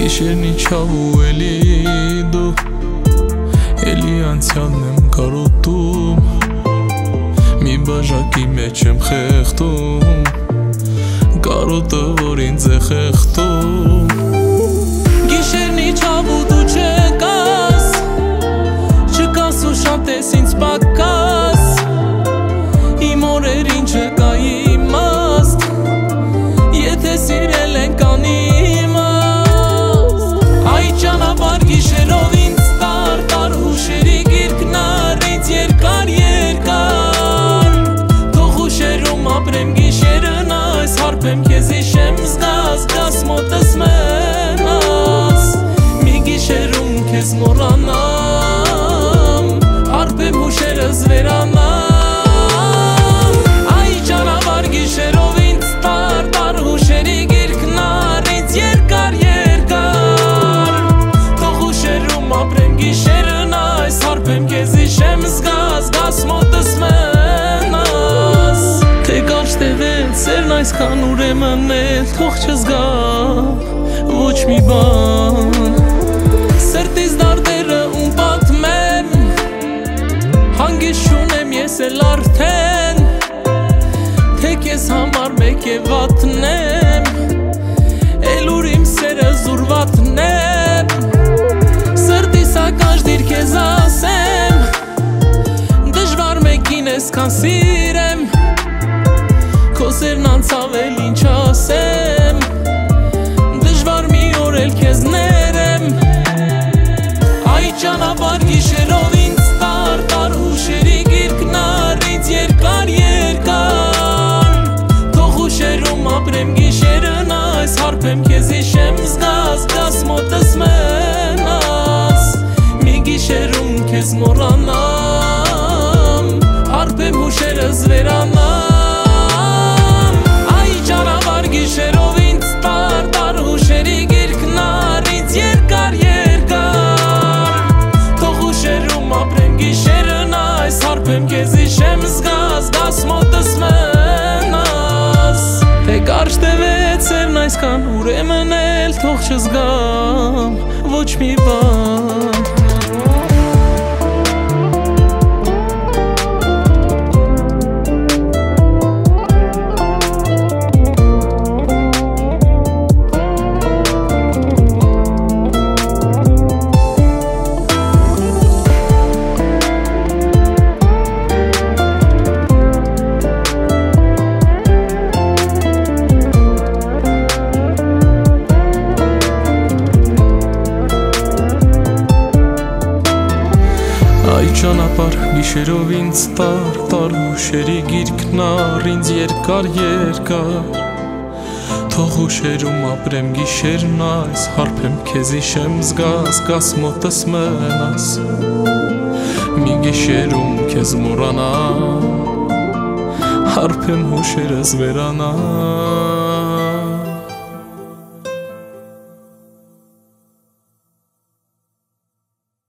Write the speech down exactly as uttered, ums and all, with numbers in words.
Գիշերն իջավ ու էլի դու Էլի անցյալն եմ կարոտում Մի բաժակի մեջ եմ խեղդում Կարոտը որ ինձ է խեղդում Գիշերն իջավ ու դու չկաս Չկաս ու շատ ես ինձ պակաս Իմ օրերին չկա իմաստ Եթե սիրել ենք անիմաստ Այ ճանապարհ գիշերով ինձ տար Տար հուշերի գիրկնար ինձ երկար երկար Թող հուշերում ապրեմ գիշերն այս Հարբեմ քեզ իշեմ զգաս Զգաս մոտս մենաս Մի գիշերում քեզ մոռանամ Հարբեմ հուշերս վերանամ Այ ճանապարհ գիշերով ինձ տար Տար հուշերի գիրկնար ինձ երկար երկար Թող հուշերում ապրեմ գիշերն այս Հարբեմ քեզ իշեմ զգաս Զգաս մոտս մենաս Թե կարճ տևեց սերն այսքան ուրեմն էլ Թող չզգա ոչ մի բան Սրտիս դարդերը ում պատմեմ Հանգիստ չունեմ ես էլ արդեն Թե քեզ համար մեկ է վատնեմ Էլ ուր իմ սերը զուրվատնեմ Սրտիս ակաշ դիր քեզ ասեմ Դժվար մեկին այսքան սիրեմ Քո սերն անցավ էլ ինչ ասեմ Դժվար մի օր էլ քեզ ներեմ Այ ճանապարհ գիշերով ինձ տար Տար հուշերի գիրկնար ինձ երկար երկար Թող հուշերում ապրեմ գիշերն այս Հարբեմ քեզ իշեմ զգաս Զգաս մոտս մենաս Մի գիշերում քեզ մոռանամ Հարբեմ հուշերս վերանամ Այ ճանապարհ գիշերով ինձ տար Տար հուշերի գիրկնար ինձ երկար երկար Թող հուշերում ապրեմ գիշերն այս Հարբեմ քեզ իշեմ զգաս Զգաս մոտս մենաս Թե կարճ տևեց սերն այսքան ուրեմն էլ Թող չզգամ ոչ մի բան Այ ճանապարհ գիշերով ինձ տար Տար հուշերի գիրկնար ինձ երկար երկար Թող հուշերում ապրեմ գիշերն այս Հարբեմ քեզ իշեմ զգաս Զգաս մոտս մենաս Մի գիշերում քեզ մոռանամ Հարբեմ հուշերս վերանամ